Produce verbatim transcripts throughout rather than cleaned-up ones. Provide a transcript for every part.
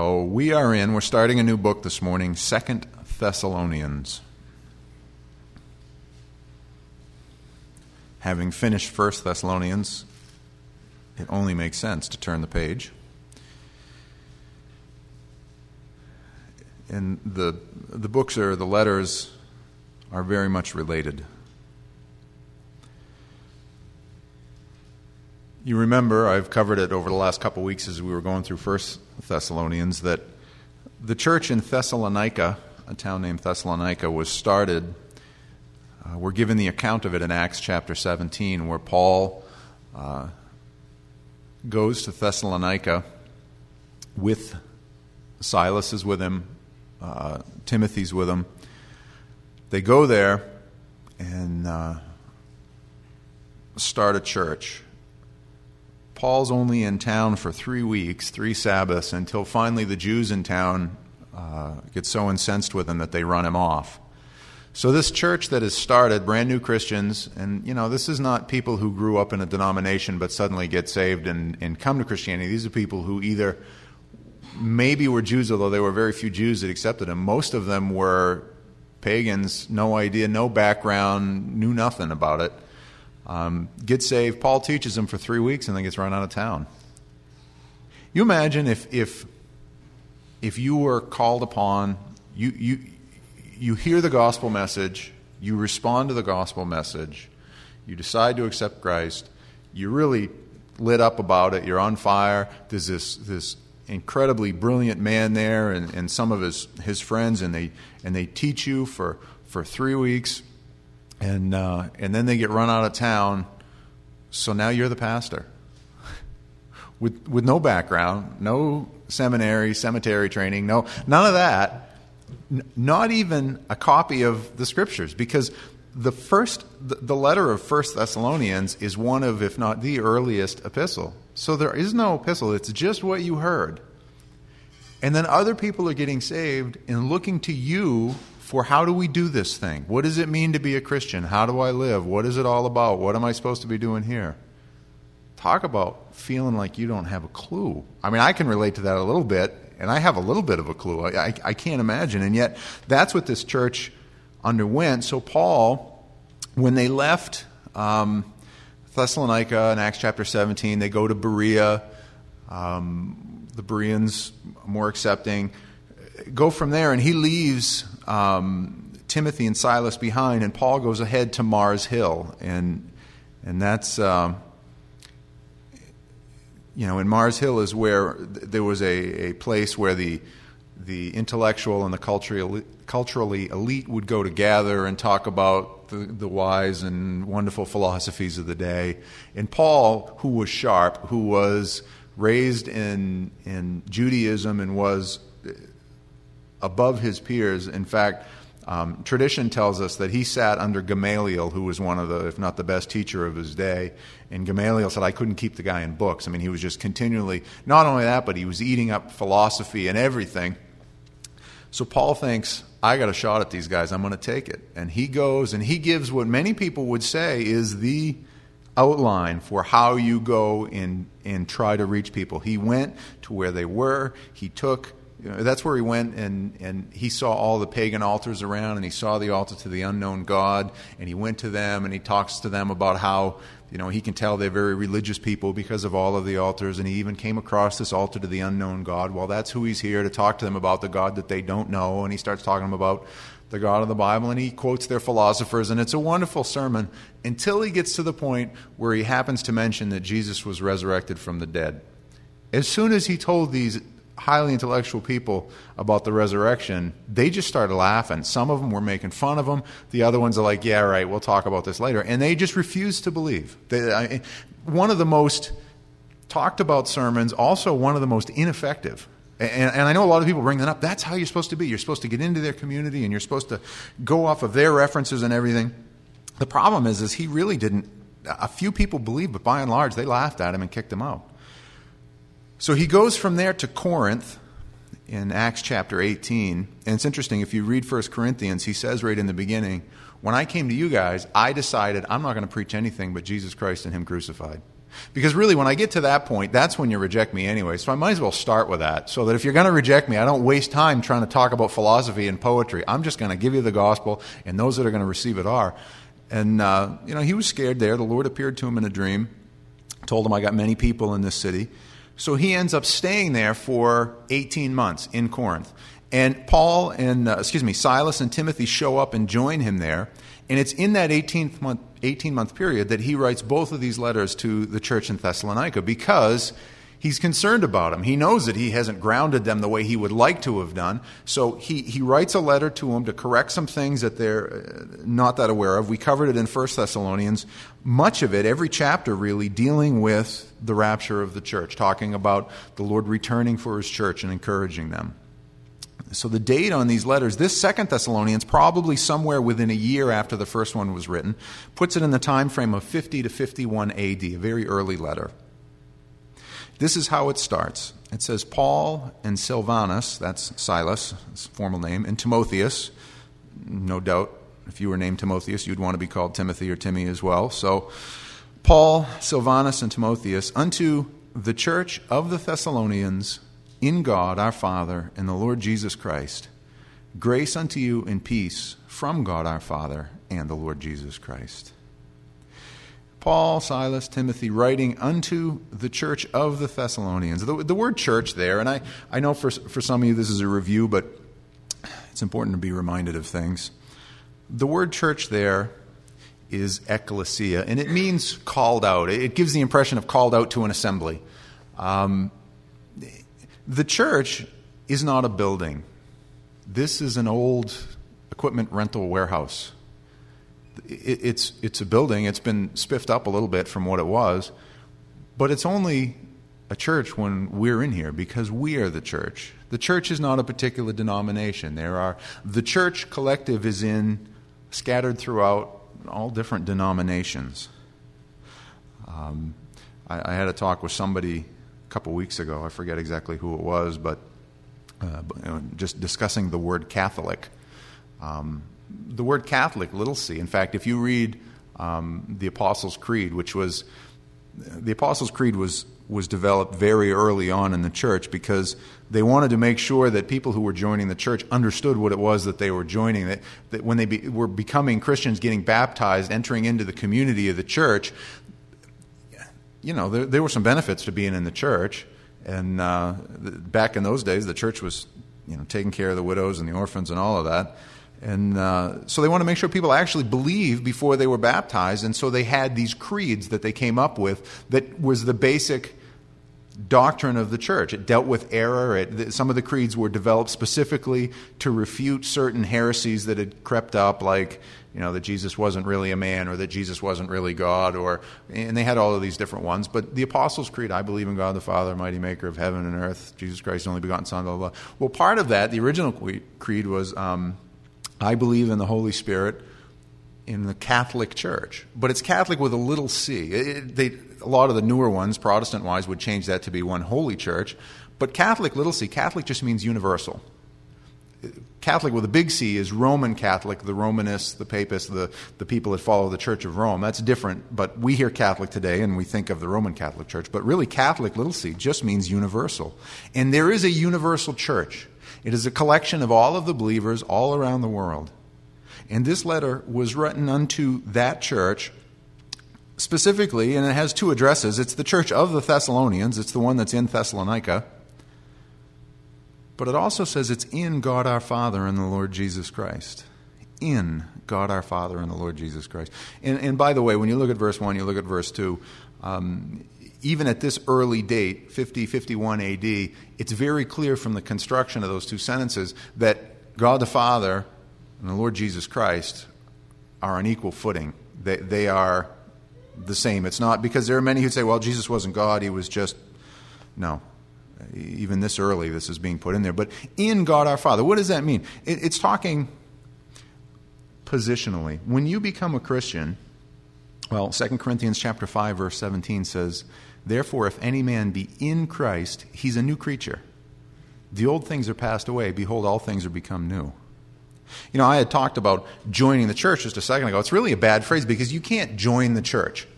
Oh, we are in, we're starting a new book this morning, Second Thessalonians. Having finished First Thessalonians, it only makes sense to turn the page. And the the books are, the letters are very much related. You remember, I've covered it over the last couple of weeks as we were going through First Thessalonians, that the church in Thessalonica, a town named Thessalonica, was started. Uh, we're given the account of it in Acts chapter seventeen, where Paul uh, goes to Thessalonica with Silas is with him, uh, Timothy's with him. They go there and uh, start a church. Paul's only in town for three weeks, three Sabbaths, until finally the Jews in town uh, get so incensed with him that they run him off. So this church that is started, brand new Christians, and you know, this is not people who grew up in a denomination but suddenly get saved and, and come to Christianity. These are people who either maybe were Jews, although there were very few Jews that accepted him. Most of them were pagans, no idea, no background, knew nothing about it. Um, get saved. Paul teaches them for three weeks and then gets run out of town. You imagine if if if you were called upon, you you you hear the gospel message, you respond to the gospel message, you decide to accept Christ, you're really lit up about it, you're on fire. There's this this incredibly brilliant man there and, and some of his, his friends, and they and they teach you for, for three weeks. And uh, and then they get run out of town, so now you're the pastor. with with no background, no seminary, cemetery training, no none of that. N- not even a copy of the Scriptures, because the first the, the letter of First Thessalonians is one of, if not the earliest epistle. So there is no epistle; it's just what you heard. And then other people are getting saved and looking to you for how do we do this thing? What does it mean to be a Christian? How do I live? What is it all about? What am I supposed to be doing here? Talk about feeling like you don't have a clue. I mean, I can relate to that a little bit, and I have a little bit of a clue. I, I, I can't imagine. And yet, that's what this church underwent. So Paul, when they left um, Thessalonica in Acts chapter seventeen, they go to Berea. Um, the Bereans, more accepting, go from there, and he leaves um, Timothy and Silas behind, and Paul goes ahead to Mars Hill, and and that's um, you know, in Mars Hill is where there was a, a place where the the intellectual and the culturally culturally elite would go to gather and talk about the, the wise and wonderful philosophies of the day. And Paul, who was sharp, who was raised in in Judaism and was above his peers. In fact, um, tradition tells us that he sat under Gamaliel, who was one of the, if not the best teacher of his day. And Gamaliel said, I couldn't keep the guy in books. I mean, he was just continually, not only that, but he was eating up philosophy and everything. So Paul thinks, I got a shot at these guys. I'm going to take it. And he goes and he gives what many people would say is the outline for how you go and, and try to reach people. He went to where they were. He took You know, that's where he went, and, and he saw all the pagan altars around, and he saw the altar to the unknown God, and he went to them, and he talks to them about how, you know, he can tell they're very religious people because of all of the altars, and he even came across this altar to the unknown God. Well, that's who he's here to talk to them about, the God that they don't know, and he starts talking to them about the God of the Bible, and he quotes their philosophers, and it's a wonderful sermon until he gets to the point where he happens to mention that Jesus was resurrected from the dead. As soon as he told these highly intellectual people about the resurrection, they just started laughing. Some of them were making fun of him. The other ones are like, yeah, right, we'll talk about this later. And they just refused to believe. They, I, one of the most talked about sermons, also one of the most ineffective. And, and I know a lot of people bring that up. That's how you're supposed to be. You're supposed to get into their community and you're supposed to go off of their references and everything. The problem is, is he really didn't. A few people believed, but by and large, they laughed at him and kicked him out. So he goes from there to Corinth in Acts chapter eighteen. And it's interesting, if you read First Corinthians, he says right in the beginning, when I came to you guys, I decided I'm not going to preach anything but Jesus Christ and him crucified. Because really, when I get to that point, that's when you reject me anyway. So I might as well start with that, so that if you're going to reject me, I don't waste time trying to talk about philosophy and poetry. I'm just going to give you the gospel, and those that are going to receive it are. And, uh, you know, he was scared there. The Lord appeared to him in a dream, told him, I got many people in this city. So he ends up staying there for eighteen months in Corinth. And Paul and, uh, excuse me, Silas and Timothy show up and join him there. And it's in that eighteenth month, eighteen-month period that he writes both of these letters to the church in Thessalonica, because he's concerned about them. He knows that he hasn't grounded them the way he would like to have done. So he, he writes a letter to them to correct some things that they're not that aware of. We covered it in First Thessalonians. Much of it, every chapter really, dealing with the rapture of the church, talking about the Lord returning for his church and encouraging them. So the date on these letters, this Second Thessalonians, probably somewhere within a year after the first one was written, puts it in the time frame of fifty to fifty-one A D, a very early letter. This is how it starts. It says, Paul and Silvanus, that's Silas, his formal name, and Timotheus. No doubt, if you were named Timotheus, you'd want to be called Timothy or Timmy as well. So, Paul, Silvanus, and Timotheus, unto the church of the Thessalonians, in God our Father and the Lord Jesus Christ, grace unto you and peace from God our Father and the Lord Jesus Christ. Paul, Silas, Timothy, writing unto the church of the Thessalonians. The, the word church there, and I, I know for, for some of you this is a review, but it's important to be reminded of things. The word church there is ekklesia, and it means called out. It gives the impression of called out to an assembly. Um, The church is not a building. This is an old equipment rental warehouse. It's it's a building. It's been spiffed up a little bit from what it was, but it's only a church when we're in here, because we are the church. The church is not a particular denomination. There are the church collective is in scattered throughout all different denominations. Um, I, I had a talk with somebody couple weeks ago. I forget exactly who it was, but, uh, but you know, just discussing the word Catholic. Um, the word Catholic, little c. In fact, if you read um, the Apostles' Creed, which was the Apostles' Creed was was developed very early on in the church, because they wanted to make sure that people who were joining the church understood what it was that they were joining. That, that when they be, were becoming Christians, getting baptized, entering into the community of the church, you know, there, there were some benefits to being in the church. And uh, back in those days, the church was, you know, taking care of the widows and the orphans and all of that. And uh, so they want to make sure people actually believe before they were baptized. And so they had these creeds that they came up with that was the basic doctrine of the church. It dealt with error. It, some of the creeds were developed specifically to refute certain heresies that had crept up, like, you know, that Jesus wasn't really a man, or that Jesus wasn't really God, or and they had all of these different ones. But the Apostles' Creed, I believe in God the Father, mighty maker of heaven and earth, Jesus Christ, only begotten Son, blah, blah, blah. Well, part of that, the original creed was, um, I believe in the Holy Spirit in the Catholic Church. But it's Catholic with a little c. It, they, a lot of the newer ones, Protestant-wise, would change that to be one holy church. But Catholic, little c, Catholic just means universal. Catholic with a big C is Roman Catholic, the Romanists, the Papists, the, the people that follow the Church of Rome. That's different, but we hear Catholic today and we think of the Roman Catholic Church. But really, Catholic, little c, just means universal. And there is a universal church. It is a collection of all of the believers all around the world. And this letter was written unto that church specifically, and it has two addresses. It's the church of the Thessalonians. It's the one that's in Thessalonica. But it also says it's in God our Father and the Lord Jesus Christ. In God our Father and the Lord Jesus Christ. And, and by the way, when you look at verse one, you look at verse two, um, even at this early date, fifty, fifty-one A D, it's very clear from the construction of those two sentences that God the Father and the Lord Jesus Christ are on equal footing. They, they are the same. It's not, because there are many who say, well, Jesus wasn't God, he was just, no. Even this early, this is being put in there. But in God our Father, what does that mean? It, it's talking positionally. When you become a Christian, well, Second Corinthians chapter five, verse seventeen says, therefore, if any man be in Christ, he's a new creature. The old things are passed away. Behold, all things are become new. You know, I had talked about joining the church just a second ago. It's really a bad phrase, because you can't join the church.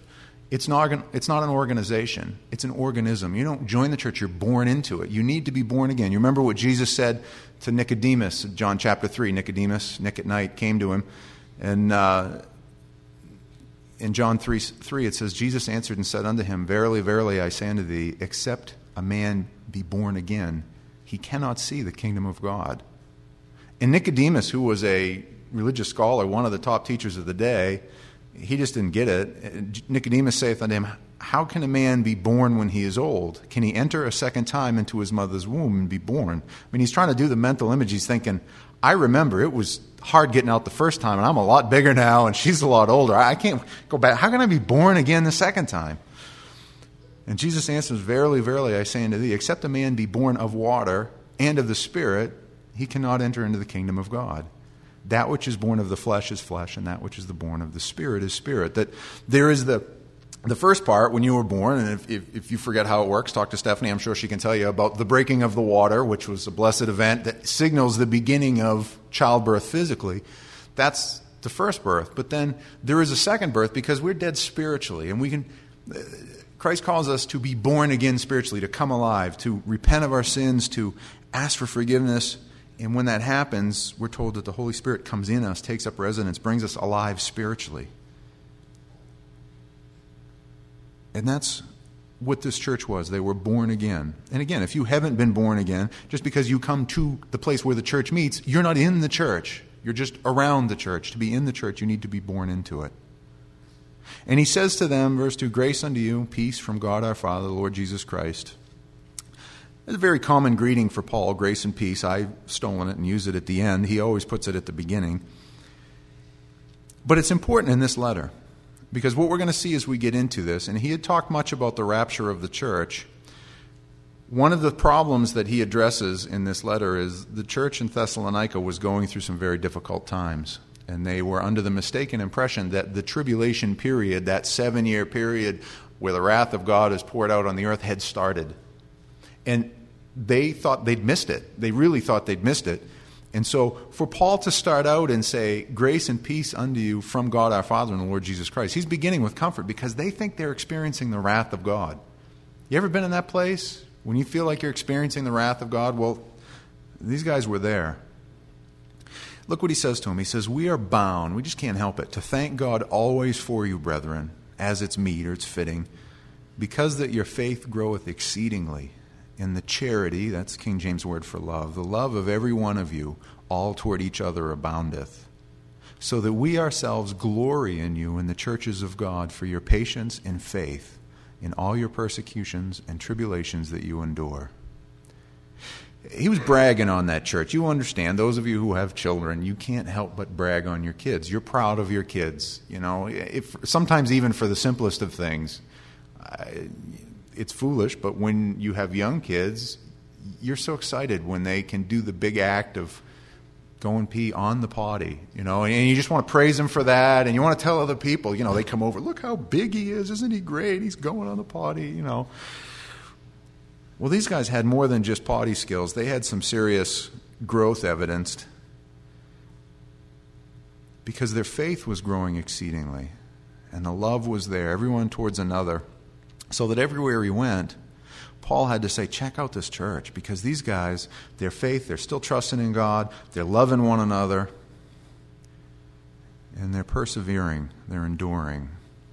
It's not, it's not an organization. It's an organism. You don't join the church. You're born into it. You need to be born again. You remember what Jesus said to Nicodemus in John chapter three. Nicodemus, Nick at night, came to him. And uh, in John three, three, it says, Jesus answered and said unto him, Verily, verily, I say unto thee, except a man be born again, he cannot see the kingdom of God. And Nicodemus, who was a religious scholar, one of the top teachers of the day, he just didn't get it. Nicodemus saith unto him, How can a man be born when he is old? Can he enter a second time into his mother's womb and be born? I mean, he's trying to do the mental image. He's thinking, I remember it was hard getting out the first time, and I'm a lot bigger now, and she's a lot older. I can't go back. How can I be born again the second time? And Jesus answers, Verily, verily, I say unto thee, except a man be born of water and of the Spirit, he cannot enter into the kingdom of God. That which is born of the flesh is flesh, and that which is the born of the Spirit is spirit. That there is the the first part when you were born, and if, if, if you forget how it works, talk to Stephanie. I'm sure she can tell you about the breaking of the water, which was a blessed event that signals the beginning of childbirth physically. That's the first birth. But then there is a second birth because we're dead spiritually, and we can. Christ calls us to be born again spiritually, to come alive, to repent of our sins, to ask for forgiveness. And when that happens, we're told that the Holy Spirit comes in us, takes up residence, brings us alive spiritually. And that's what this church was. They were born again. And again, if you haven't been born again, just because you come to the place where the church meets, you're not in the church. You're just around the church. To be in the church, you need to be born into it. And he says to them, verse two, Grace unto you, peace from God our Father, the Lord Jesus Christ. It's a very common greeting for Paul, grace and peace. I've stolen it and used it at the end. He always puts it at the beginning. But it's important in this letter, because what we're going to see as we get into this, and he had talked much about the rapture of the church. One of the problems that he addresses in this letter is the church in Thessalonica was going through some very difficult times. And they were under the mistaken impression that the tribulation period, that seven-year period where the wrath of God is poured out on the earth, had started. And they thought they'd missed it. They really thought they'd missed it. And so for Paul to start out and say, grace and peace unto you from God our Father and the Lord Jesus Christ, he's beginning with comfort because they think they're experiencing the wrath of God. You ever been in that place when you feel like you're experiencing the wrath of God? Well, these guys were there. Look what he says to him. He says, we are bound, we just can't help it, to thank God always for you, brethren, as it's meet or it's fitting, because that your faith groweth exceedingly. In the charity, that's King James' word for love, the love of every one of you, all toward each other aboundeth, so that we ourselves glory in you in the churches of God for your patience and faith in all your persecutions and tribulations that you endure. He was bragging on that church. You understand, those of you who have children, you can't help but brag on your kids. You're proud of your kids. You know, if, sometimes even for the simplest of things. I, It's foolish, but when you have young kids, you're so excited when they can do the big act of go and pee on the potty, you know, and you just want to praise them for that, and you want to tell other people, you know, they come over, look how big he is, isn't he great? He's going on the potty, you know. Well, these guys had more than just potty skills. They had some serious growth evidenced because their faith was growing exceedingly, and the love was there, everyone towards another. So that everywhere he went, Paul had to say, check out this church, because these guys, their faith, they're still trusting in God, they're loving one another, and they're persevering, they're enduring.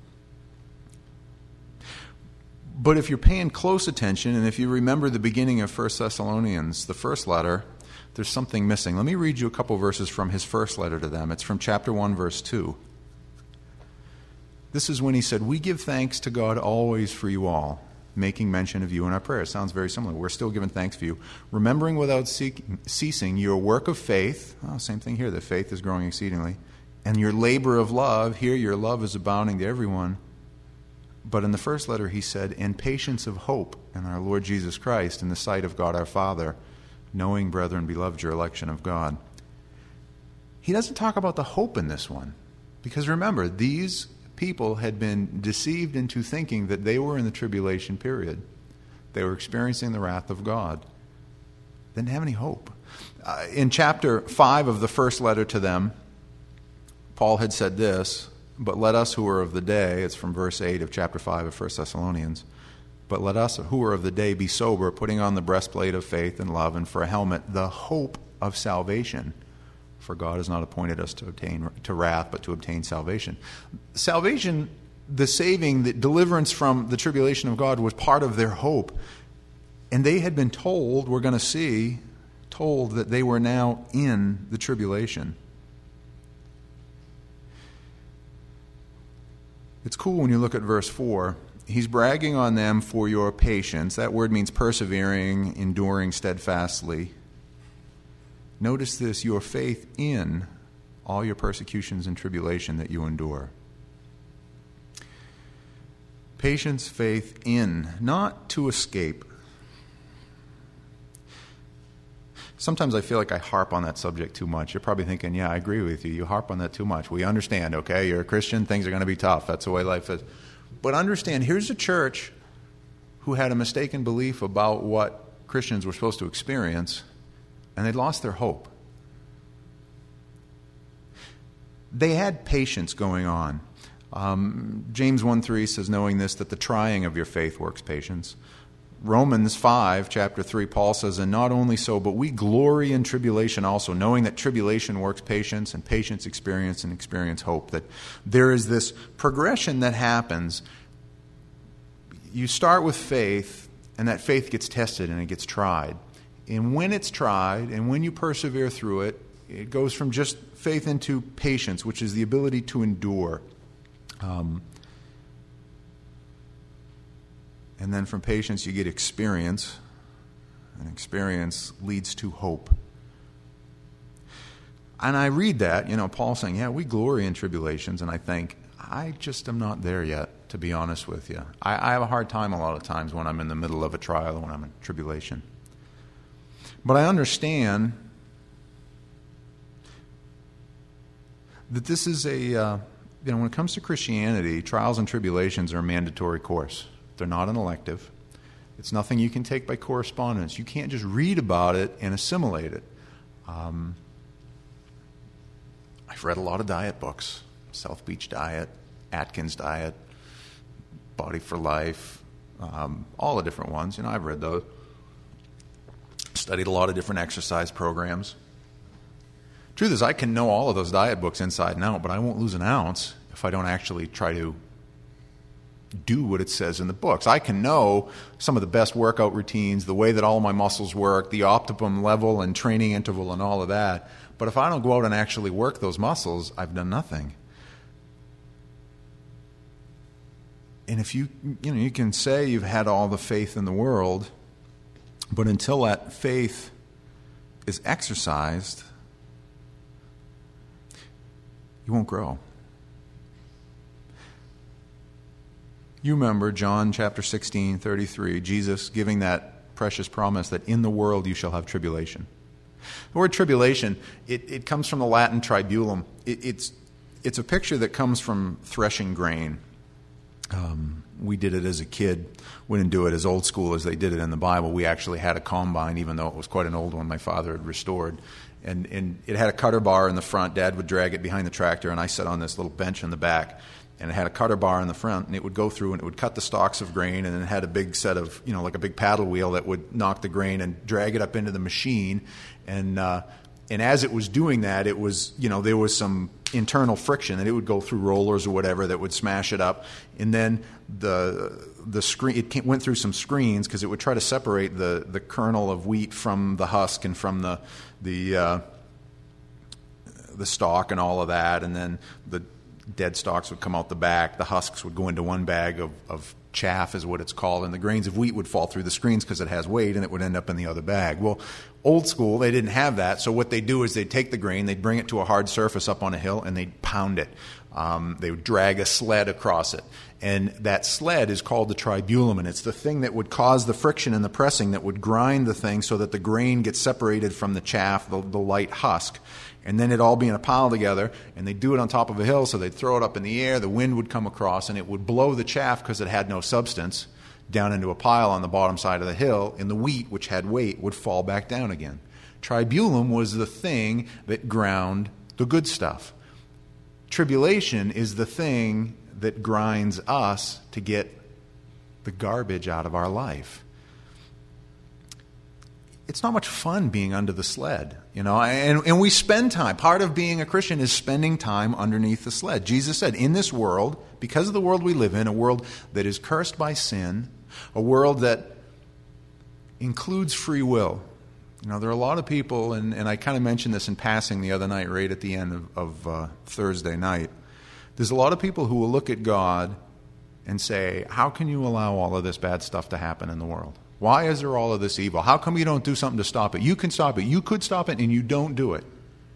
But if you're paying close attention, and if you remember the beginning of First Thessalonians, the first letter, there's something missing. Let me read you a couple verses from his first letter to them. It's from chapter one, verse two. This is when he said, we give thanks to God always for you all, making mention of you in our prayers. Sounds very similar. We're still giving thanks for you. Remembering without ceasing your work of faith. Oh, same thing here. The faith is growing exceedingly. And your labor of love. Here your love is abounding to everyone. But in the first letter he said, in patience of hope in our Lord Jesus Christ, in the sight of God our Father, knowing, brethren, beloved, your election of God. He doesn't talk about the hope in this one. Because remember, these people had been deceived into thinking that they were in the tribulation period. They were experiencing the wrath of God. They didn't have any hope. Uh, in chapter five of the first letter to them, Paul had said this, but let us who are of the day, it's from verse eight of chapter five of First Thessalonians, but let us who are of the day be sober, putting on the breastplate of faith and love, and for a helmet, the hope of salvation. For God has not appointed us to obtain to wrath, but to obtain salvation. Salvation, the saving, the deliverance from the tribulation of God was part of their hope. And they had been told, we're going to see, told that they were now in the tribulation. It's cool when you look at verse four. He's bragging on them for your patience. That word means persevering, enduring steadfastly. Notice this, your faith in all your persecutions and tribulation that you endure. Patience, faith in, not to escape. Sometimes I feel like I harp on that subject too much. You're probably thinking, yeah, I agree with you. You harp on that too much. We understand, okay? You're a Christian. Things are going to be tough. That's the way life is. But understand, here's a church who had a mistaken belief about what Christians were supposed to experience, and they'd lost their hope. They had patience going on. Um, James one three says, knowing this, that the trying of your faith works patience. Romans five, chapter three, Paul says, and not only so, but we glory in tribulation also, knowing that tribulation works patience, and patience experience, and experience hope. That there is this progression that happens. You start with faith, and that faith gets tested and it gets tried. And when it's tried, and when you persevere through it, it goes from just faith into patience, which is the ability to endure. Um, and then from patience you get experience, and experience leads to hope. And I read that, you know, Paul saying, yeah, we glory in tribulations, and I think, I just am not there yet, to be honest with you. I, I have a hard time a lot of times when I'm in the middle of a trial, when I'm in tribulation. But I understand that this is a, uh, you know, when it comes to Christianity, trials and tribulations are a mandatory course. They're not an elective. It's nothing you can take by correspondence. You can't just read about it and assimilate it. Um, I've read a lot of diet books. South Beach Diet, Atkins Diet, Body for Life, um, all the different ones. You know, I've read those. Studied a lot of different exercise programs. Truth is, I can know all of those diet books inside and out, but I won't lose an ounce if I don't actually try to do what it says in the books. I can know some of the best workout routines, the way that all my muscles work, the optimum level and training interval and all of that. But if I don't go out and actually work those muscles, I've done nothing. And if you, you know, you can say you've had all the faith in the world, but until that faith is exercised, you won't grow. You remember John chapter sixteen, thirty-three, Jesus giving that precious promise that in the world you shall have tribulation. The word tribulation, it, it comes from the Latin tribulum. It, it's, it's a picture that comes from threshing grain. Um, we did it as a kid. We didn't do it as old school as they did it in the Bible. We actually had a combine, even though it was quite an old one my father had restored. And, and it had a cutter bar in the front. Dad would drag it behind the tractor, and I sat on this little bench in the back. And it had a cutter bar in the front, and it would go through and it would cut the stalks of grain, and then it had a big set of, you know, like a big paddle wheel that would knock the grain and drag it up into the machine. And uh, and as it was doing that, it was, you know, there was some internal friction, and it would go through rollers or whatever that would smash it up. And then the the screen, it came, went through some screens because it would try to separate the, the kernel of wheat from the husk and from the the uh, the stalk and all of that. And then the dead stalks would come out the back. The husks would go into one bag of, of chaff is what it's called, and the grains of wheat would fall through the screens because it has weight, and it would end up in the other bag. Well, old school, they didn't have that, so what they'd do is they'd take the grain, they'd bring it to a hard surface up on a hill, and they'd pound it. Um, they would drag a sled across it, and that sled is called the tribulum, and it's the thing that would cause the friction and the pressing that would grind the thing so that the grain gets separated from the chaff, the, the light husk. And then it'd all be in a pile together, and they'd do it on top of a hill, so they'd throw it up in the air, the wind would come across, and it would blow the chaff, because it had no substance, down into a pile on the bottom side of the hill, and the wheat, which had weight, would fall back down again. Tribulum was the thing that ground the good stuff. Tribulation is the thing that grinds us to get the garbage out of our life. It's not much fun being under the sled, you know, and, and we spend time. Part of being a Christian is spending time underneath the sled. Jesus said, in this world, because of the world we live in, a world that is cursed by sin, a world that includes free will. You know, there are a lot of people, and, and I kind of mentioned this in passing the other night, right at the end of, of uh, Thursday night. There's a lot of people who will look at God and say, how can you allow all of this bad stuff to happen in the world? Why is there all of this evil? How come you don't do something to stop it? You can stop it. You could stop it, and you don't do it.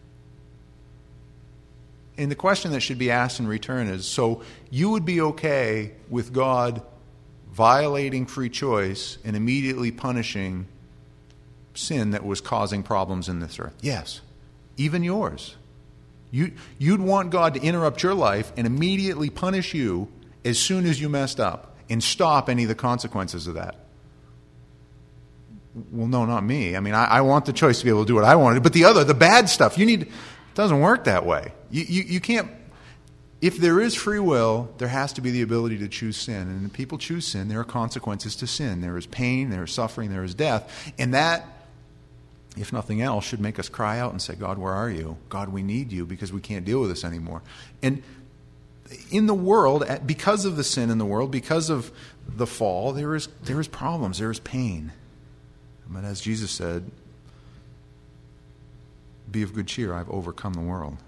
And the question that should be asked in return is, so you would be okay with God violating free choice and immediately punishing sin that was causing problems in this earth? Yes, even yours. You, you'd want God to interrupt your life and immediately punish you as soon as you messed up and stop any of the consequences of that. Well, no, not me. I mean, I, I want the choice to be able to do what I want to do. But the other, the bad stuff, you need, it doesn't work that way. You, you, you can't, if there is free will, there has to be the ability to choose sin. And if people choose sin, there are consequences to sin. There is pain, there is suffering, there is death. And that, if nothing else, should make us cry out and say, God, where are you? God, we need you because we can't deal with this anymore. And in the world, because of the sin in the world, because of the fall, there is there is problems, there is pain. But as Jesus said, be of good cheer, I've overcome the world.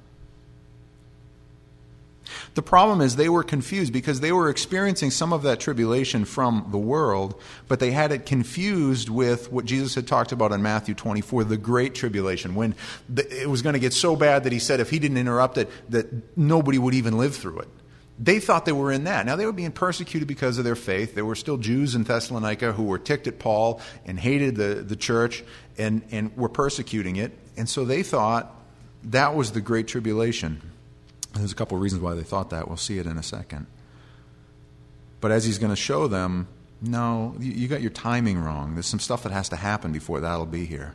The problem is they were confused because they were experiencing some of that tribulation from the world, but they had it confused with what Jesus had talked about in Matthew twenty-four, the great tribulation, when the, it was going to get so bad that he said if he didn't interrupt it, that nobody would even live through it. They thought they were in that. Now, they were being persecuted because of their faith. There were still Jews in Thessalonica who were ticked at Paul and hated the, the church and, and were persecuting it. And so they thought that was the great tribulation. There's a couple of reasons why they thought that. We'll see it in a second. But as he's going to show them, no, you, you got your timing wrong. There's some stuff that has to happen before that'll be here.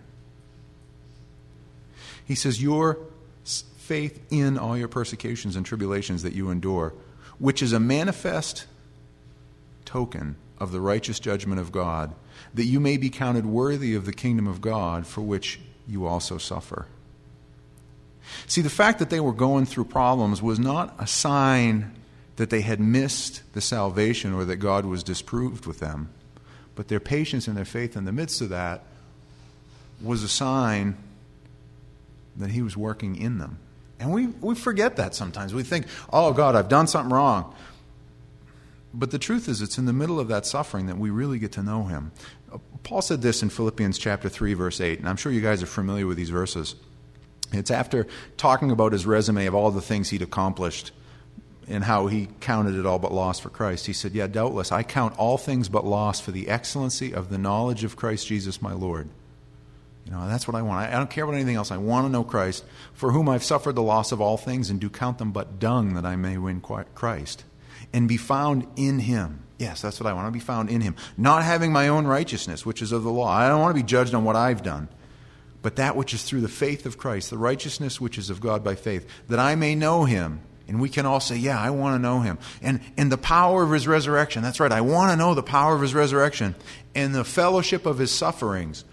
He says, your faith in all your persecutions and tribulations that you endure, which is a manifest token of the righteous judgment of God, that you may be counted worthy of the kingdom of God for which you also suffer. See, the fact that they were going through problems was not a sign that they had missed the salvation or that God was displeased with them, but their patience and their faith in the midst of that was a sign that he was working in them. And we, we forget that sometimes. We think, oh, God, I've done something wrong. But the truth is, it's in the middle of that suffering that we really get to know him. Paul said this in Philippians chapter three, verse eight, and I'm sure you guys are familiar with these verses. It's after talking about his resume of all the things he'd accomplished and how he counted it all but loss for Christ. He said, yeah, doubtless, I count all things but loss for the excellency of the knowledge of Christ Jesus my Lord. You know, that's what I want. I don't care about anything else. I want to know Christ, for whom I've suffered the loss of all things and do count them but dung that I may win Christ and be found in him. Yes, that's what I want. I want to be found in him. Not having my own righteousness, which is of the law. I don't want to be judged on what I've done, but that which is through the faith of Christ, the righteousness which is of God by faith, that I may know him. And we can all say, yeah, I want to know him. And, and the power of his resurrection. That's right. I want to know the power of his resurrection and the fellowship of his sufferings.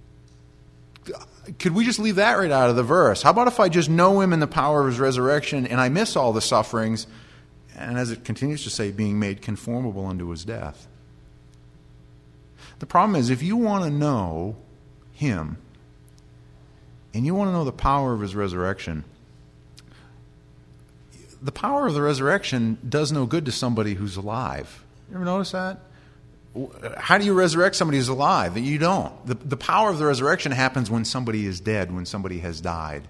Could we just leave that right out of the verse? How about if I just know him in the power of his resurrection and I miss all the sufferings, and as it continues to say, being made conformable unto his death? The problem is, if you want to know him and you want to know the power of his resurrection, the power of the resurrection does no good to somebody who's alive. You ever notice that? How do you resurrect somebody who's alive? You don't. The, the power of the resurrection happens when somebody is dead, when somebody has died.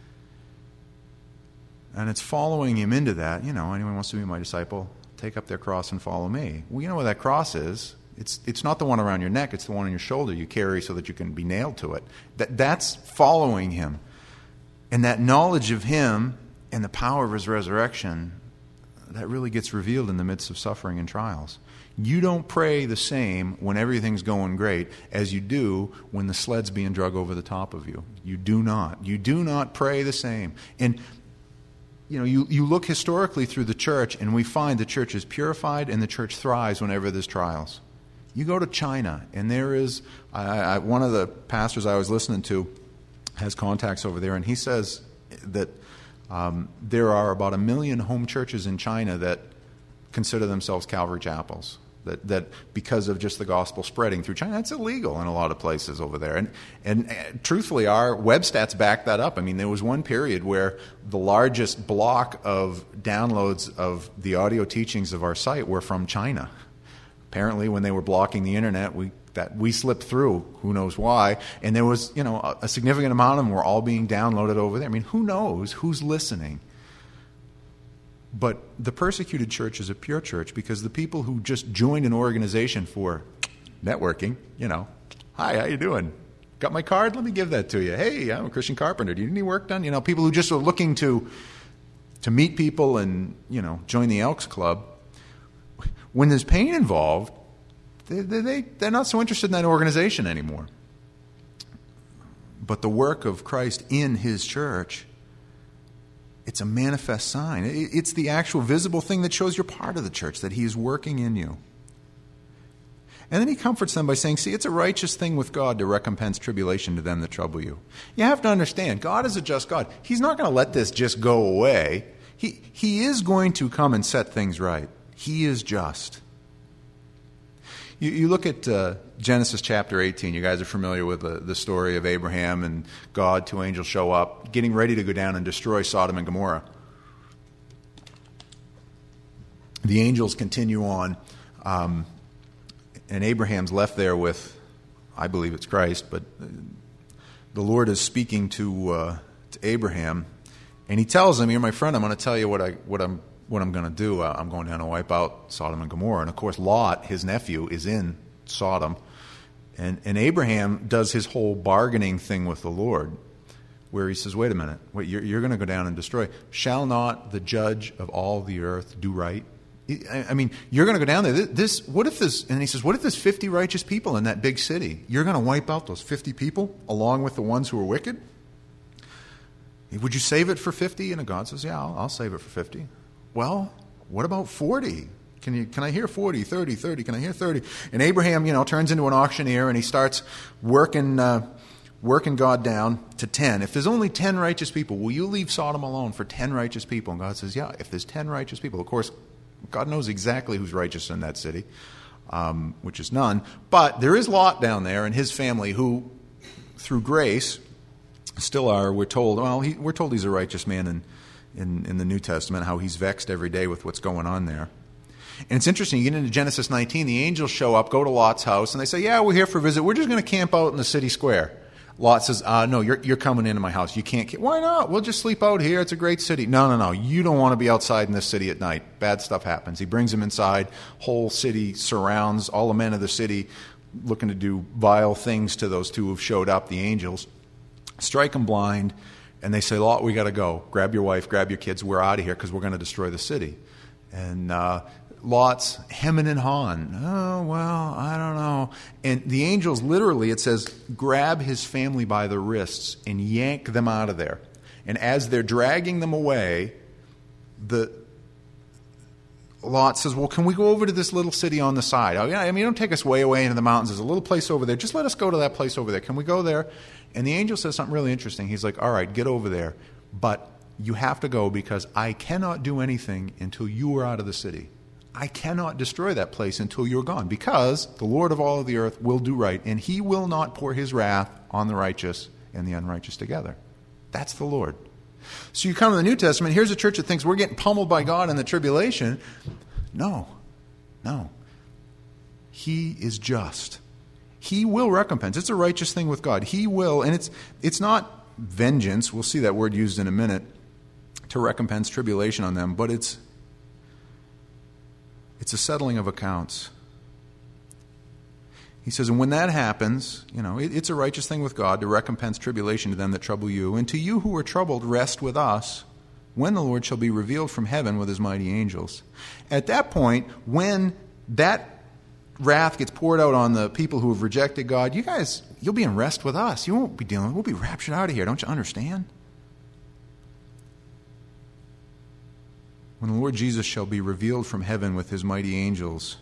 And it's following him into that. You know, anyone wants to be my disciple, take up their cross and follow me. Well, you know what that cross is. It's it's not the one around your neck. It's the one on your shoulder you carry so that you can be nailed to it. That That's following him. And that knowledge of him and the power of his resurrection, that really gets revealed in the midst of suffering and trials. You don't pray the same when everything's going great as you do when the sled's being drug over the top of you. You do not. You do not pray the same. And you know, you, you look historically through the church, and we find the church is purified and the church thrives whenever there's trials. You go to China, and there is, I, I, one of the pastors I was listening to has contacts over there, and he says that um, there are about a million home churches in China that consider themselves Calvary Chapels. That, that because of just the gospel spreading through China, it's illegal in a lot of places over there. And, and uh, truthfully, our web stats back that up. I mean, there was one period where the largest block of downloads of the audio teachings of our site were from China. Apparently, when they were blocking the internet, we that we slipped through. Who knows why? And there was, you know, a, a significant amount of them were all being downloaded over there. I mean, who knows who's listening? But the persecuted church is a pure church because the people who just joined an organization for networking, you know, hi, how you doing? Got my card? Let me give that to you. Hey, I'm a Christian carpenter. Do you need any work done? You know, people who just are looking to to meet people and, you know, join the Elks Club. When there's pain involved, they, they, they, they're not so interested in that organization anymore. But the work of Christ in his church, it's a manifest sign. It's the actual visible thing that shows you're part of the church, that he is working in you. And then he comforts them by saying, see, it's a righteous thing with God to recompense tribulation to them that trouble you. You have to understand, God is a just God. He's not going to let this just go away. He, he is going to come and set things right. He is just. You, you look at uh, Genesis chapter eighteen. You guys are familiar with the, the story of Abraham and God. Two angels show up, getting ready to go down and destroy Sodom and Gomorrah. The angels continue on, um, and Abraham's left there with, I believe it's Christ, but the Lord is speaking to uh, to Abraham, and he tells him, "You're my friend. I'm going to tell you what I what I'm." What I'm going to do, uh, I'm going down to wipe out Sodom and Gomorrah. And of course, Lot, his nephew, is in Sodom. And, and Abraham does his whole bargaining thing with the Lord, where he says, wait a minute, wait, you're, you're going to go down and destroy. Shall not the judge of all the earth do right? I, I mean, you're going to go down there. This, this, what if this, and he says, what if there's fifty righteous people in that big city? You're going to wipe out those fifty people along with the ones who are wicked? Would you save it for fifty? And God says, yeah, I'll, I'll save it for fifty. Well, what about forty? Can you? Can I hear forty, thirty, thirty? Can I hear thirty? And Abraham, you know, turns into an auctioneer and he starts working uh, working God down to ten. If there's only ten righteous people, will you leave Sodom alone for ten righteous people? And God says, yeah, if there's ten righteous people. Of course, God knows exactly who's righteous in that city, um, which is none. But there is Lot down there and his family who, through grace, still are, we're told, well, he, we're told he's a righteous man and In, in the New Testament, how he's vexed every day with what's going on there. And it's interesting, you get into Genesis nineteen, the angels show up, go to Lot's house, and they say, yeah, we're here for a visit. We're just going to camp out in the city square. Lot says, uh, no, you're, you're coming into my house. You can't camp. Why not? We'll just sleep out here. It's a great city. No, no, no. You don't want to be outside in this city at night. Bad stuff happens. He brings him inside. Whole city surrounds, all the men of the city looking to do vile things to those two who've showed up, the angels. Strike them blind. And they say, Lot, we got to go. Grab your wife, grab your kids. We're out of here because we're going to destroy the city. And uh, Lot's hemming and hawing. Oh, well, I don't know. And the angels literally, it says, grab his family by the wrists and yank them out of there. And as they're dragging them away, the Lot says, well, can we go over to this little city on the side? Oh, yeah, I mean, don't take us way away into the mountains. There's a little place over there. Just let us go to that place over there. Can we go there? And the angel says something really interesting. He's like, all right, get over there. But you have to go because I cannot do anything until you are out of the city. I cannot destroy that place until you're gone because the Lord of all of the earth will do right, and he will not pour his wrath on the righteous and the unrighteous together. That's the Lord. So you come to the New Testament, here's a church that thinks we're getting pummeled by God in the tribulation. No, no. He is just. He will recompense. It's a righteous thing with God. He will, and it's it's not vengeance. We'll see that word used in a minute, to recompense tribulation on them, but it's it's a settling of accounts. He says, and when that happens, you know, it, it's a righteous thing with God to recompense tribulation to them that trouble you, and to you who are troubled, rest with us, when the Lord shall be revealed from heaven with his mighty angels. At that point, when that wrath gets poured out on the people who have rejected God, you guys, you'll be in rest with us. You won't be dealing, we'll be raptured out of here. Don't you understand? when the Lord Jesus shall be revealed from heaven with his mighty angels,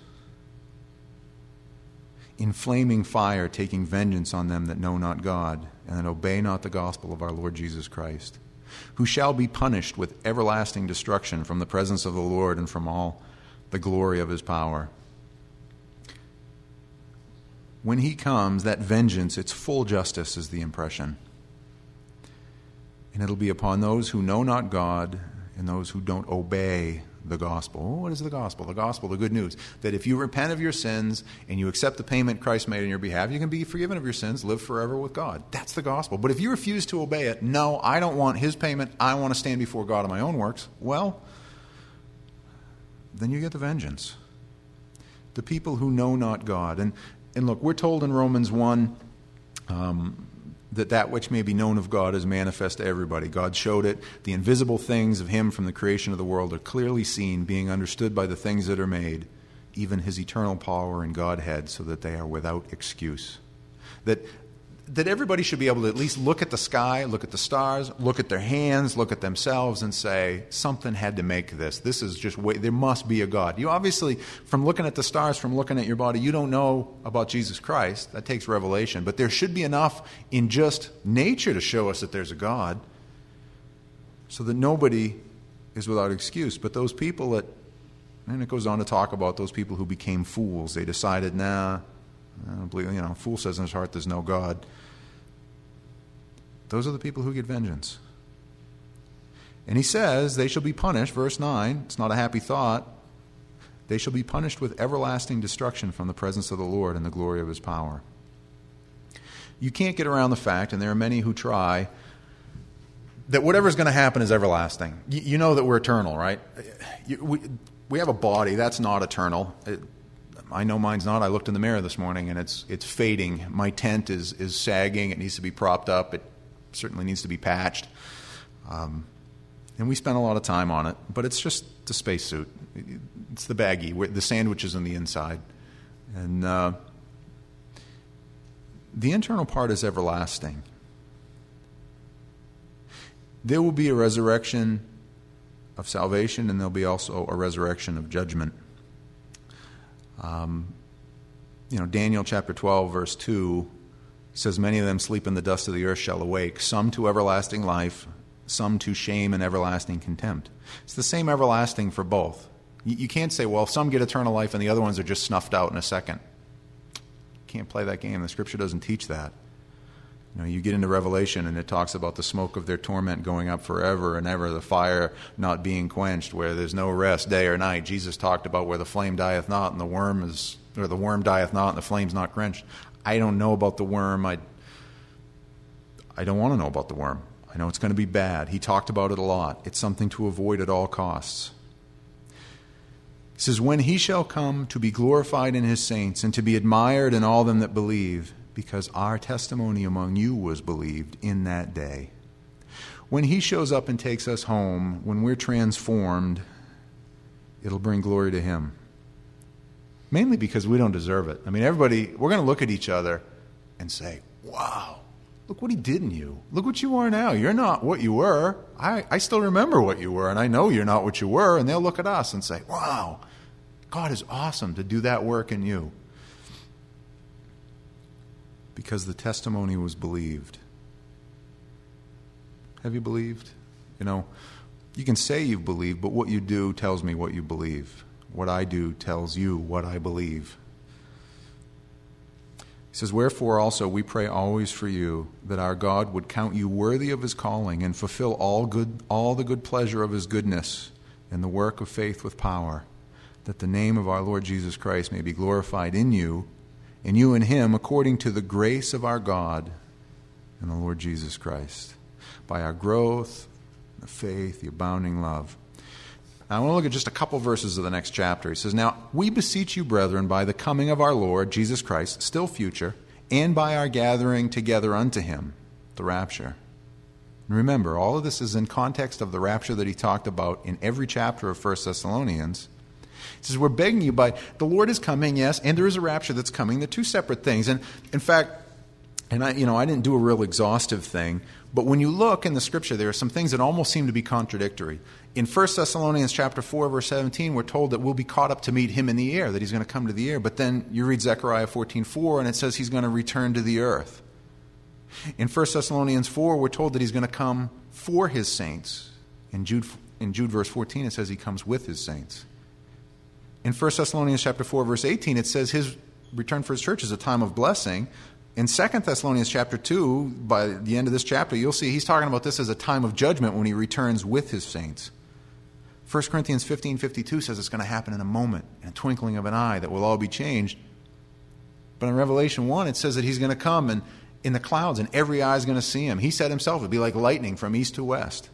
in flaming fire, taking vengeance on them that know not God, and that obey not the gospel of our Lord Jesus Christ, who shall be punished with everlasting destruction from the presence of the Lord and from all the glory of his power. When he comes, that vengeance, its full justice is the impression. And it'll be upon those who know not God and those who don't obey the gospel. What is the gospel? The gospel, the good news, that if you repent of your sins and you accept the payment Christ made on your behalf, you can be forgiven of your sins, live forever with God. That's the gospel. But if you refuse to obey it, no, I don't want his payment, I want to stand before God on my own works, well, then you get the vengeance. The people who know not God. And, and look, we're told in Romans one um, that that which may be known of God is manifest to everybody. God showed it. The invisible things of him from the creation of the world are clearly seen, being understood by the things that are made, even his eternal power and Godhead, so that they are without excuse. That that everybody should be able to at least look at the sky, look at the stars, look at their hands, look at themselves and say, something had to make this. This is just, way, there must be a God. You obviously, from looking at the stars, from looking at your body, you don't know about Jesus Christ. That takes revelation. But there should be enough in just nature to show us that there's a God, so that nobody is without excuse. But those people that, and it goes on to talk about those people who became fools. They decided, nah, I don't believe, you know, fool says in his heart there's no God. Those are the people who get vengeance. And he says they shall be punished, verse nine, it's not a happy thought, they shall be punished with everlasting destruction from the presence of the Lord and the glory of his power. You can't get around the fact, and there are many who try, that whatever's going to happen is everlasting. You, you know that we're eternal, right? You, we, we have a body, that's not eternal. It, I know mine's not. I looked in the mirror this morning and it's it's fading. My tent is is sagging. It needs to be propped up. It certainly needs to be patched. Um, and we spent a lot of time on it. But it's just the spacesuit. It's the baggie. The sandwich is on the inside. And uh, the internal part is everlasting. There will be a resurrection of salvation, and there'll be also a resurrection of judgment. Um, you know, Daniel chapter twelve, verse two says, many of them sleep in the dust of the earth shall awake, some to everlasting life, some to shame and everlasting contempt. It's the same everlasting for both. You, you can't say, well, some get eternal life and the other ones are just snuffed out in a second. You can't play that game. The Scripture doesn't teach that. You know, you get into Revelation and it talks about the smoke of their torment going up forever and ever, the fire not being quenched, where there's no rest day or night. Jesus talked about where the flame dieth not and the worm is, or the worm dieth not and the flame's not quenched. I don't know about the worm. I, I don't want to know about the worm. I know it's going to be bad. He talked about it a lot. It's something to avoid at all costs. He says, when he shall come to be glorified in his saints and to be admired in all them that believe, because our testimony among you was believed in that day. When he shows up and takes us home, when we're transformed, it'll bring glory to him. Mainly because we don't deserve it. I mean, everybody, we're going to look at each other and say, wow, look what he did in you. Look what you are now. You're not what you were. I, I still remember what you were, and I know you're not what you were. And they'll look at us and say, wow, God is awesome to do that work in you. Because the testimony was believed. Have you believed? You know, you can say you've believed, but what you do tells me what you believe. What I do tells you what I believe. He says, wherefore also we pray always for you, that our God would count you worthy of his calling and fulfill all good, all the good pleasure of his goodness in the work of faith with power, that the name of our Lord Jesus Christ may be glorified in you, and you in him, according to the grace of our God and the Lord Jesus Christ, by our growth, the faith, the abounding love. Now, I want to look at just a couple verses of the next chapter. He says, now, we beseech you, brethren, by the coming of our Lord Jesus Christ, still future, and by our gathering together unto him, the rapture. And remember, all of this is in context of the rapture that he talked about in every chapter of First Thessalonians. He says, we're begging you by, the Lord is coming, yes, and there is a rapture that's coming. They're two separate things. And in fact, And I, you know, I didn't do a real exhaustive thing, but when you look in the Scripture, there are some things that almost seem to be contradictory. In First Thessalonians chapter four, verse seventeen, we're told that we'll be caught up to meet him in the air, that he's going to come to the air. But then you read Zechariah fourteen four, and it says he's going to return to the earth. In First Thessalonians four, we're told that he's going to come for his saints. In Jude, in Jude verse fourteen, it says he comes with his saints. In First Thessalonians chapter four, verse eighteen, it says his return for his church is a time of blessing. In Second Thessalonians chapter two, by the end of this chapter, you'll see he's talking about this as a time of judgment when he returns with his saints. First Corinthians fifteen fifty-two says it's going to happen in a moment, in a twinkling of an eye, that we'll all be changed. But in Revelation one, it says that he's going to come and in the clouds, and every eye is going to see him. He said himself, it'd be like lightning from east to west.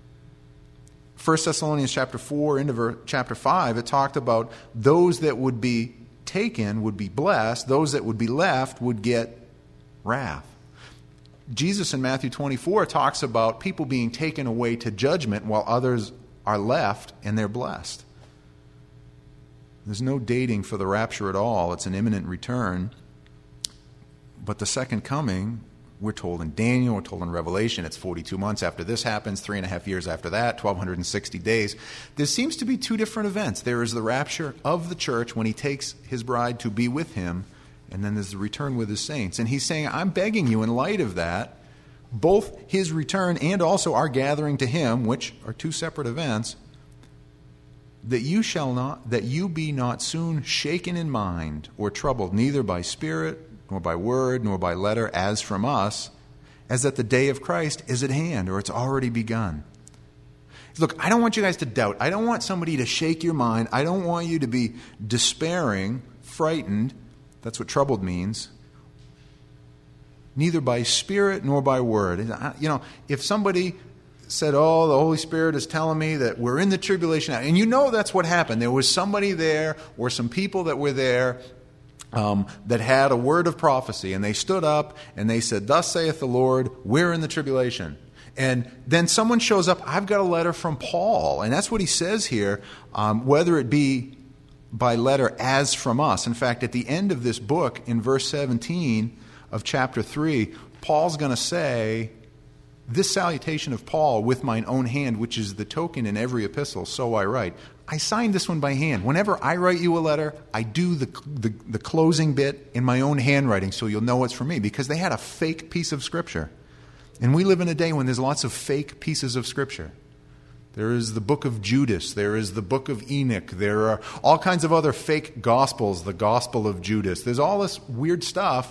First Thessalonians chapter four into ver- chapter five, it talked about those that would be taken would be blessed, those that would be left would get wrath. Jesus in Matthew twenty-four talks about people being taken away to judgment while others are left and they're blessed. There's no dating for the rapture at all. It's an imminent return. But the second coming, we're told in Daniel, we're told in Revelation, it's forty-two months after this happens, three and a half years after that, twelve sixty days. There seems to be two different events. There is the rapture of the church when he takes his bride to be with him, and then there's the return with his saints. And he's saying, I'm begging you in light of that, both his return and also our gathering to him, which are two separate events, that you shall not, that you be not soon shaken in mind or troubled, neither by spirit, nor by word, nor by letter, as from us, as that the day of Christ is at hand, or it's already begun. Look, I don't want you guys to doubt. I don't want somebody to shake your mind. I don't want you to be despairing, frightened. That's what troubled means. Neither by spirit nor by word. You know, if somebody said, oh, the Holy Spirit is telling me that we're in the tribulation now, and you know that's what happened. There was somebody there or some people that were there um, that had a word of prophecy, and they stood up and they said, thus saith the Lord, we're in the tribulation. And then someone shows up, I've got a letter from Paul, and that's what he says here, um, whether it be by letter as from us. In fact, at the end of this book, in verse seventeen of chapter three, Paul's going to say, this salutation of Paul with mine own hand, which is the token in every epistle, so I write. I signed this one by hand. Whenever I write you a letter, I do the, the, the closing bit in my own handwriting so you'll know it's from me, because they had a fake piece of Scripture. And we live in a day when there's lots of fake pieces of Scripture. There is the book of Judas. There is the book of Enoch. There are all kinds of other fake gospels, the gospel of Judas. There's all this weird stuff.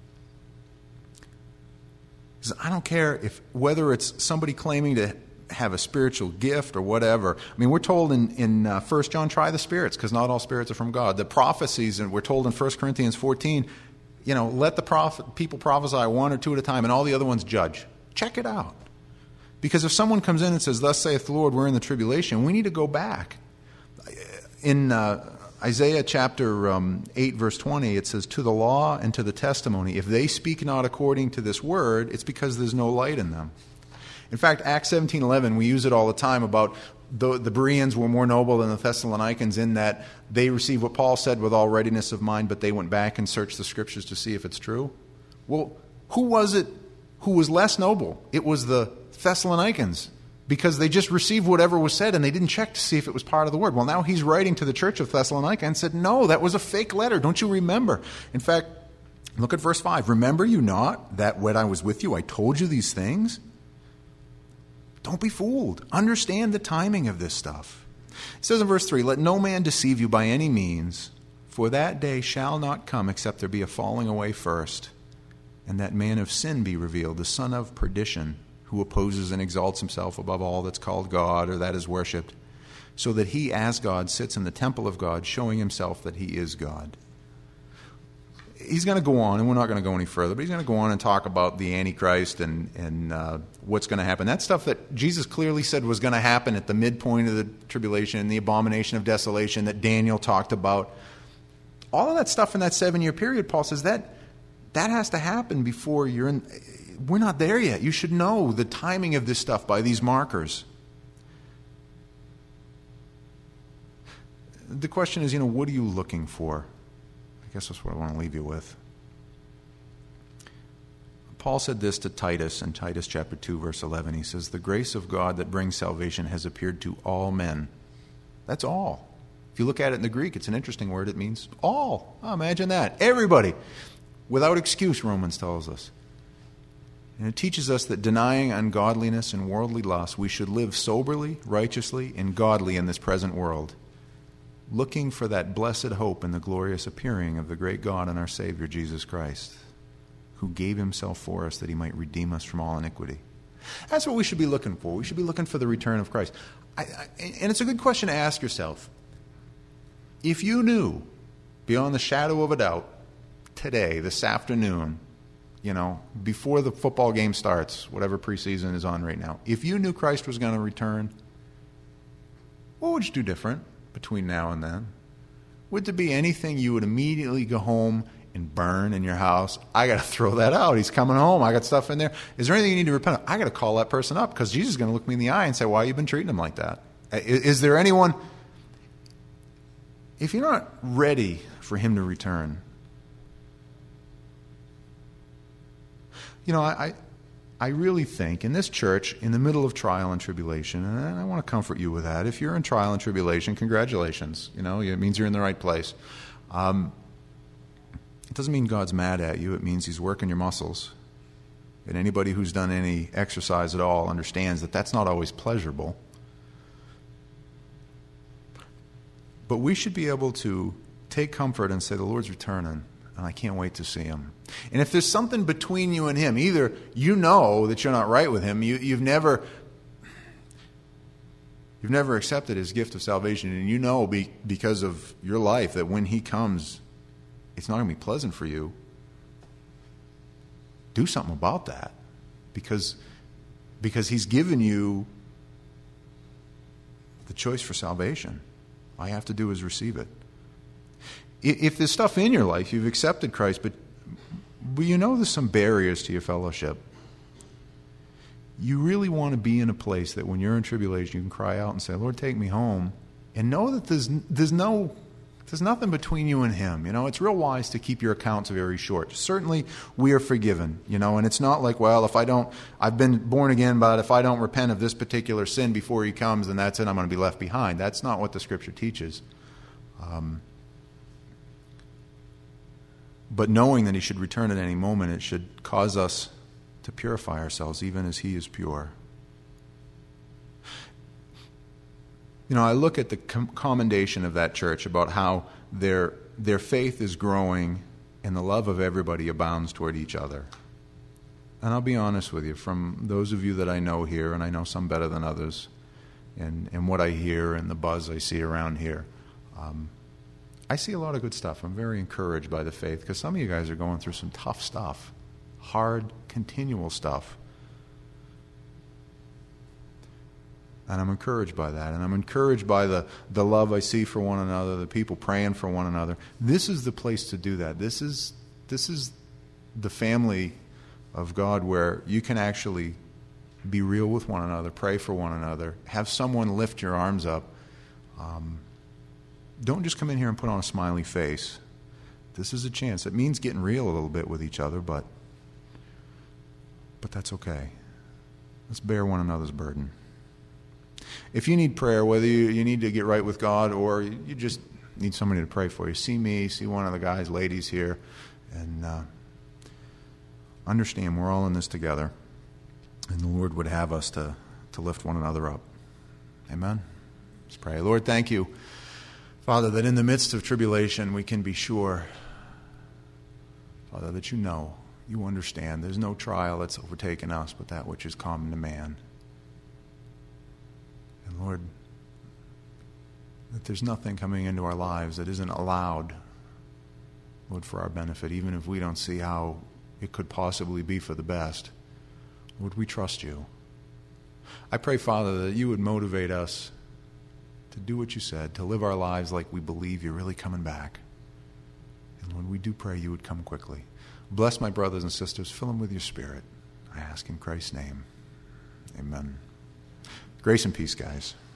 I don't care if whether it's somebody claiming to have a spiritual gift or whatever. I mean, we're told in, in uh, First John, try the spirits, because not all spirits are from God. The prophecies, and we're told in First Corinthians fourteen, you know, let the prophet, people prophesy one or two at a time, and all the other ones judge. Check it out. Because if someone comes in and says, thus saith the Lord, we're in the tribulation, we need to go back. In uh, Isaiah chapter um, eight, verse twenty, it says, to the law and to the testimony, if they speak not according to this word, it's because there's no light in them. In fact, Acts seventeen eleven, we use it all the time about the, the Bereans were more noble than the Thessalonians in that they received what Paul said with all readiness of mind, but they went back and searched the Scriptures to see if it's true. Well, who was it who was less noble? It was the Thessalonians, because they just received whatever was said and they didn't check to see if it was part of the word. Well, now he's writing to the church of Thessalonica and said, no, that was a fake letter. Don't you remember? In fact, look at verse five. Remember you not that when I was with you, I told you these things? Don't be fooled. Understand the timing of this stuff. It says in verse three, let no man deceive you by any means, for that day shall not come except there be a falling away first, and that man of sin be revealed, the son of perdition, who opposes and exalts himself above all that's called God or that is worshipped, so that he as God sits in the temple of God, showing himself that he is God. He's going to go on, and we're not going to go any further, but he's going to go on and talk about the Antichrist and, and uh, what's going to happen. That stuff that Jesus clearly said was going to happen at the midpoint of the tribulation, the abomination of desolation that Daniel talked about. All of that stuff in that seven-year period, Paul says, that that has to happen before you're in... We're not there yet. You should know the timing of this stuff by these markers. The question is, you know, what are you looking for? I guess that's what I want to leave you with. Paul said this to Titus in Titus chapter two, verse eleven. He says, "The grace of God that brings salvation has appeared to all men." That's all. If you look at it in the Greek, it's an interesting word. It means all. Oh, imagine that. Everybody. Without excuse, Romans tells us. And it teaches us that denying ungodliness and worldly lust, we should live soberly, righteously, and godly in this present world, looking for that blessed hope in the glorious appearing of the great God and our Savior, Jesus Christ, who gave himself for us that he might redeem us from all iniquity. That's what we should be looking for. We should be looking for the return of Christ. I, I, and it's a good question to ask yourself. If you knew, beyond the shadow of a doubt, today, this afternoon, you know, before the football game starts, whatever preseason is on right now, if you knew Christ was going to return, what would you do different between now and then? Would there be anything you would immediately go home and burn in your house? I got to throw that out. He's coming home. I got stuff in there. Is there anything you need to repent of? I got to call that person up because Jesus is going to look me in the eye and say, why have you been treating him like that? Is, is there anyone... If you're not ready for him to return, you know, I, I really think in this church, in the middle of trial and tribulation, and I want to comfort you with that. If you're in trial and tribulation, congratulations. You know, it means you're in the right place. Um, it doesn't mean God's mad at you. It means he's working your muscles. And anybody who's done any exercise at all understands that that's not always pleasurable. But we should be able to take comfort and say, the Lord's returning, and I can't wait to see him. And if there's something between you and him, either you know that you're not right with him, you, you've never you've never accepted his gift of salvation, and you know be, because of your life that when he comes, it's not going to be pleasant for you, do something about that. Because, because he's given you the choice for salvation. All you have to do is receive it. If there's stuff in your life, you've accepted Christ, but, but you know there's some barriers to your fellowship. You really want to be in a place that when you're in tribulation, you can cry out and say, Lord, take me home. And know that there's there's no there's nothing between you and him. You know, it's real wise to keep your accounts very short. Certainly, we are forgiven, you know, and it's not like, well, if I don't, I've been born again, but if I don't repent of this particular sin before he comes, then that's it, I'm going to be left behind. That's not what the Scripture teaches. Um, but knowing that he should return at any moment, it should cause us to purify ourselves, even as he is pure. You know, I look at the com- commendation of that church about how their their faith is growing and the love of everybody abounds toward each other. And I'll be honest with you, from those of you that I know here, and I know some better than others, and, and what I hear and the buzz I see around here, um, I see a lot of good stuff. I'm very encouraged by the faith because some of you guys are going through some tough stuff, hard, continual stuff. And I'm encouraged by that. And I'm encouraged by the, the love I see for one another, the people praying for one another. This is the place to do that. This is this is the family of God where you can actually be real with one another, pray for one another, have someone lift your arms up. Um, don't just come in here and put on a smiley face. This is a chance. It means getting real a little bit with each other, but but that's okay. Let's bear one another's burden. If you need prayer, whether you, you need to get right with God or you just need somebody to pray for you, see me, see one of the guys, ladies here, and uh, understand we're all in this together, and the Lord would have us to, to lift one another up. Amen? Let's pray. Lord, thank you, Father, that in the midst of tribulation we can be sure, Father, that you know, you understand. There's no trial that's overtaken us but that which is common to man. And Lord, that there's nothing coming into our lives that isn't allowed, Lord, for our benefit, even if we don't see how it could possibly be for the best. Lord, we trust you. I pray, Father, that you would motivate us to do what you said, to live our lives like we believe you're really coming back. And Lord, we do pray you would come quickly. Bless my brothers and sisters. Fill them with your Spirit. I ask in Christ's name. Amen. Grace and peace, guys.